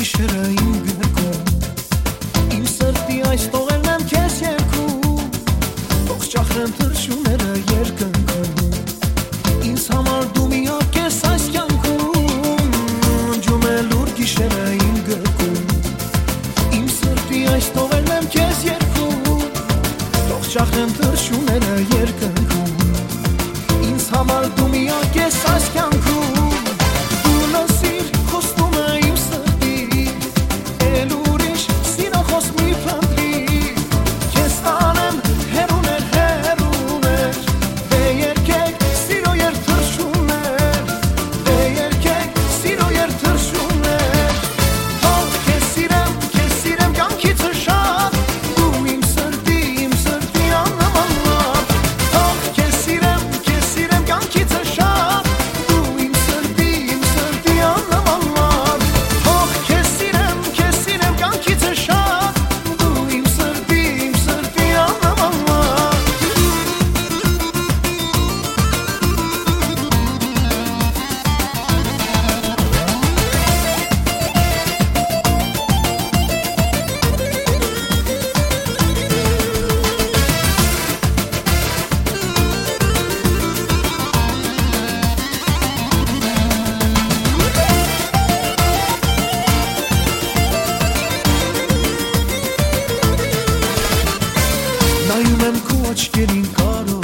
գիշերային գրկում Իմ սրտի այս տողերն եմ քեզ երկում Թող ճախրեմ թռչունները երկնքում Ինձ համար դու միակ ես այս կյանքում Ջում է լուր գիշերային գրկում Իմ սրտի այս տողերն եմ քեզ երկում Թող ճախրեմ թռչունները երկնքում Ինձ համար դու միակ ես այս կյանքում Նայում եմ քո աչքերին կարո